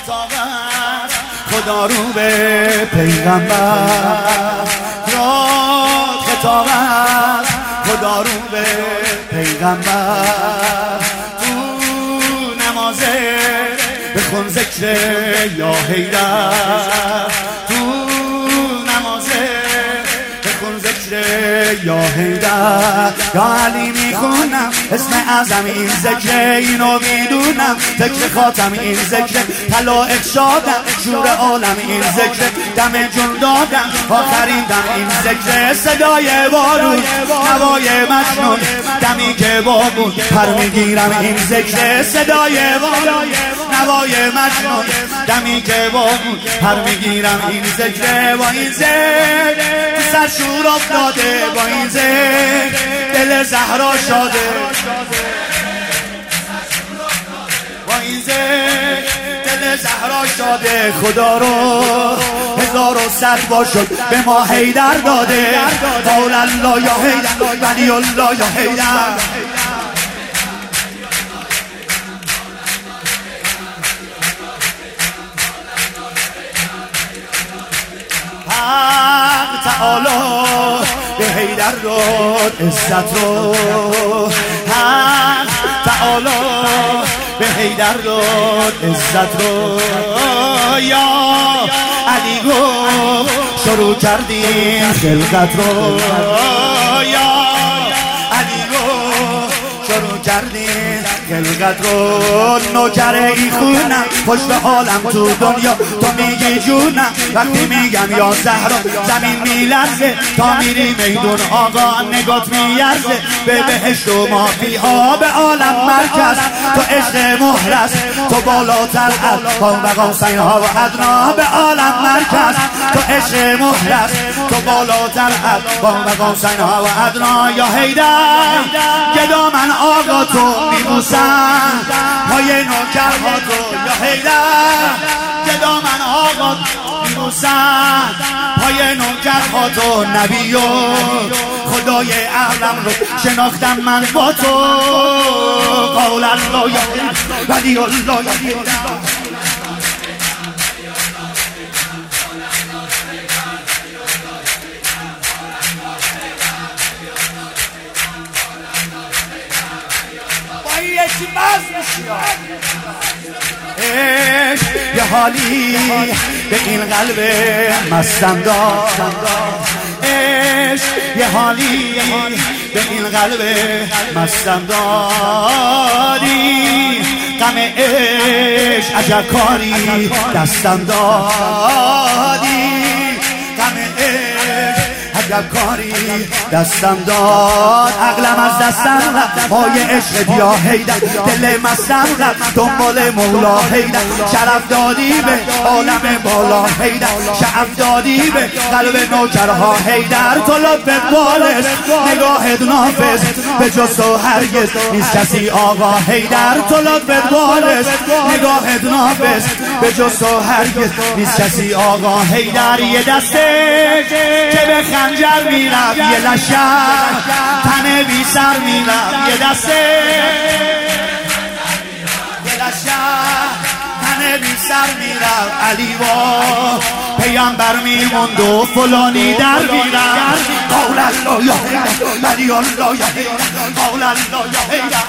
خطاب است خدا رو به پیغمبر، راد خطاب است خدا رو به پیغمبر. تو نمازه بخون ذکر یا حیدر، تو نمازه بخون ذکر یا حیدر. یا علی میخونم اسم اعظم این ذکر، اینو میدونم ذکر خاتم این ذکر. طلائع شادم شور عالم این ذکر، دم جون دادم آخرین دم این ذکر. صدای بارون نوای مجنون دمی که بابون پر میگیرم این ذکر. صدای بارون نوای مجنون دمی که بابون پر میگیرم این ذکر. با این ذکر سر شور افتاده، با این ذکر دل زهرا شاده، با این ذکر دل زهرا شاده. خدا رو 1100 بار شد به ما حیدر داده. قول الله یا حیدر ولی الله یا حیدر. حق تعالی به حیدر داد عزت رو، حق تعالی به حیدر داد عزت رو. یا علی گفت شروع کردیم خلقت رو، یا علی گفت شروع کردیم خلقت رو. نوکره ای خونم پشت عالم تو دنیا، تو میگی جونم وقتی میگم یا زهرا. زمین میلرزه تا میری میدون آقا، نگات میارزه به بهشت و مافیها به عالم مرکز. تو عشق مهرس تو بالاتر از قوم قوسین ها و ادنا به عالم مرکز. تو عشق مهرس تو بالاتر از قوم قوسین ها و ادنا. یا حیدر گدا من آقا تو میبوسم پای نوکرها تو، یا حیدر گدا من آقا میبوسم پای نوکرها تو. نبی و خدای عالم رو شناختم من با تو. قول الله یا حیدر ولی الله یا حیدر. یکی باز یه حالی به این قلب مستم داد، یه حالی به این قلب مستم دادی. غم عشق عجب کاری دستم دادی، غم عشق عجب کاری دستم داد. عقلم از دستم رفت پای عشق یا حیدر، دل مستم رفت دنبال مولا حیدر. شرف دادی به عالم بالا حیدر، شرف دادی به قلب نوکرها حیدر. تو لطفت بالش نگاهت نافذ به جز تو هرگز نیست کسی آقا حیدر. تو لطفت بالش نگاهت نافذ به جز تو هرگز نیست کسی آقا حیدر. یه دسته که به خنجر میرفت، یه لشکر تن بی سر میرفت. یه دسته یه لشکر تن بی سر میرفت. علی با پیامبر میموند و فلانی در میرفت. قول الله یا حیدر ولی الله یا حیدر. قول الله یا حیدر.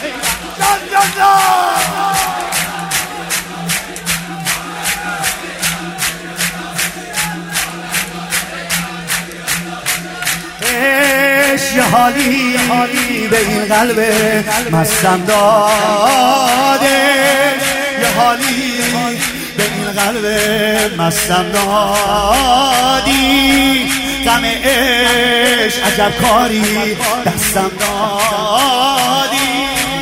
یه حالی به این قلب مستم داده، یه حالی به این قلب مستم دادی. غم عشق عجب کاری دستم دادی،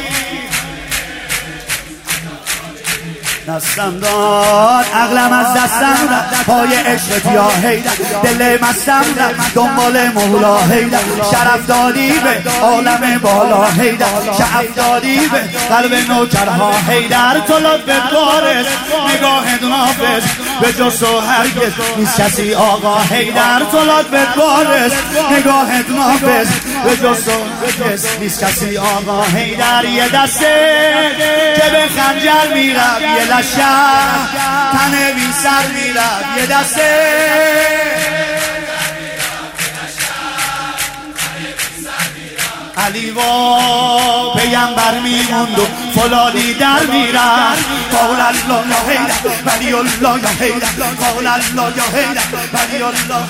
دستم داد. عقلم از دستم رفت پای عشق یا حیدر، دل مستم رفت دنبال مولا حیدر. شرف دادی به عالم بالا حیدر، شرف دادی به قلب نوکرها حیدر. تو لطفت بارش نگاهت نافذ به جز تو هرگز نیست کسی آقا حیدر. تو لطفت بارش نگاهت نافذ به جز تو نیست کسی آقا حیدر یه دسته که به خنجر میرم یه لشم تن بی سر میرم یه دسته علی و پیغمبر میموند و فلانی در میرن قول الله یا حیدر ولی الله یا حیدر قول الله یا حیدر ولی الله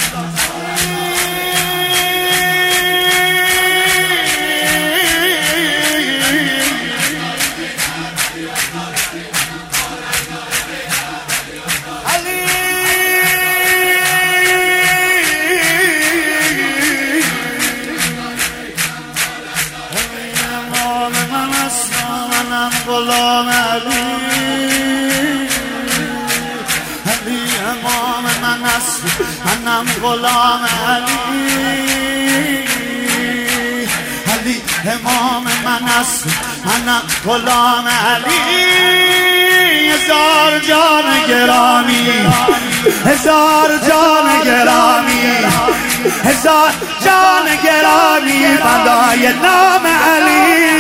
غلام علی علی امام من است منم غلام علی علی امام من است منم غلام علی هزار جان گرامی هزار جان گرامی هزار جان گرامی فدای نام علی